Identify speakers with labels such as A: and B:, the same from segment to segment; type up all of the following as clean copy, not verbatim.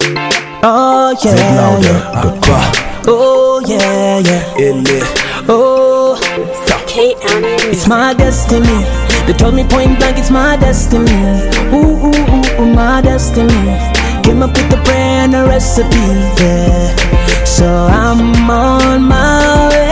A: Oh yeah,
B: ZLouder.com.
A: oh yeah, yeah. Oh, it's my destiny. They told me point blank, it's my destiny. Ooh, ooh, ooh, ooh, my destiny. Came up with the prayer and the recipe, yeah. So I'm on my way,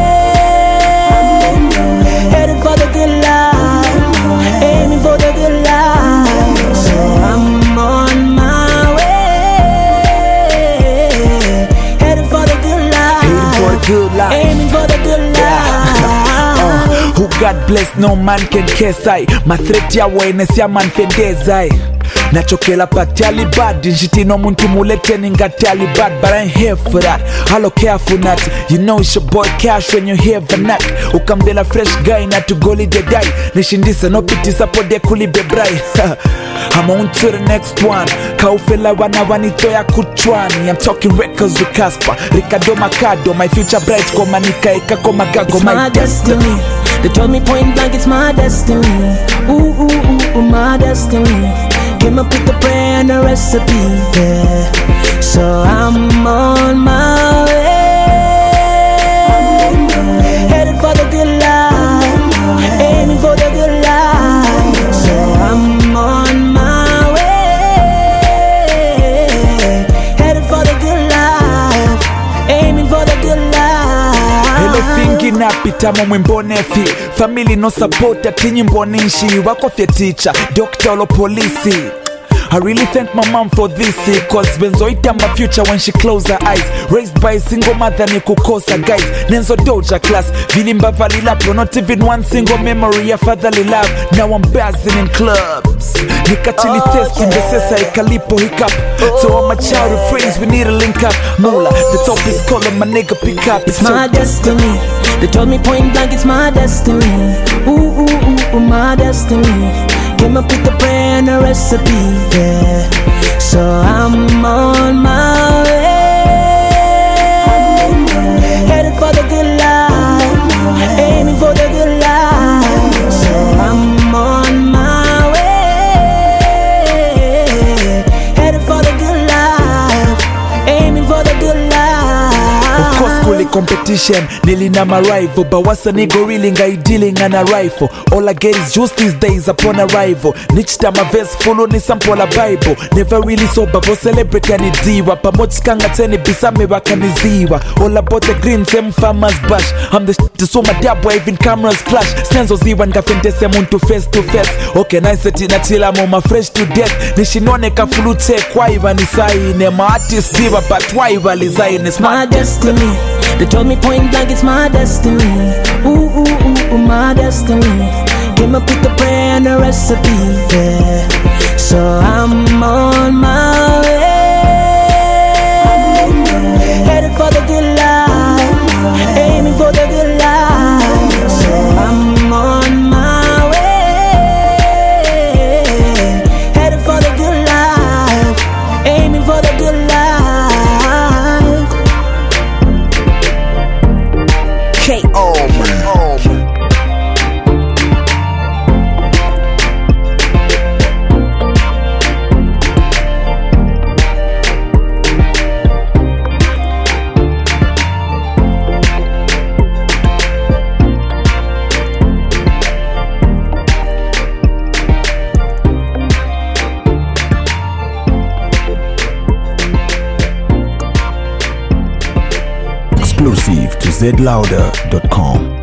A: headed for the good life, aiming for the good life. So I'm on my way, headed for the good life, aiming for the good life.
B: Who God bless, no man can curse. I my threat ya awareness ya man fendeza. Nachokela patali bad, njiti no muntu mulete ningatali bad, but I ain't here for that. Hello careful not, you know it's your boy Cash when you hear Vanak. Ukambela fresh guy na tugoli de die. Nishindisa no piti sapode kuli bebrai. I'm on to the next one. Kaufela wana wanito ya kuchwani. I'm talking records with Casper, Ricardo Macado. My future bright koma nikaeka koma gago.
A: My destiny. They told me point blank, it's my destiny. Ooh, ooh, ooh, ooh, my destiny. Came up with the prayer and the recipe, yeah. So I'm on my way, headed for the good life, aiming for the good life. So I'm on my way, headed for the good life, aiming for the good life.
B: Hello fingi na pita mwimbone fi. Family no support atinyi mbonishi. Wako fye teacher, doctor olo polisi. I really thank my mom for this, cause benzo ita my future when she close her eyes. Raised by a single mother ni kukosa guys. Nenzo doja class, vilimba valilapo. Not even one single memory of fatherly love. Now I'm buzzing in clubs. Nikachili test in the sesa ikalipo hiccup. So all my childhood friends, we need a link up. Mula, the top is calling my nigga pick up.
A: It's my destiny. They told me point blank, it's my destiny. Ooh, ooh, ooh, ooh, my destiny. Came up with the prayer and the recipe, yeah. So I'm on my way, headed for the good life, aiming for the good life. So I'm on my way, headed for the good life, aiming for the good life.
B: Of course, kuli competition, nili na my rival. But what's a nigga really guy dealing on a rifle? All I get is just these days upon arrival. Nich time a verse follow ni sample a Bible. Never really sober, but celebrate any diva. Pamoch kanga teni bisame wakaniziwa. All about the green, same farmers bash. I'm the shit, so my dab even cameras flash. Stenzo ziwa ngafente se muntu face to face. Okay, nice tina chila mama fresh to death. Nishinone ka flute kwa iwa ni saine. Ma artist diva, but why iwa lizaine. It's
A: my destiny. They told me point blank, it's my destiny. Ooh, ooh, ooh, ooh, my destiny. Came up with the prayer and the recipe, yeah. So I'm on my way, headed for the good life, aiming for the good life. So I'm on my way, headed for the good life, aiming for the good life.
B: K.O.
C: Exclusive to ZLouder.com.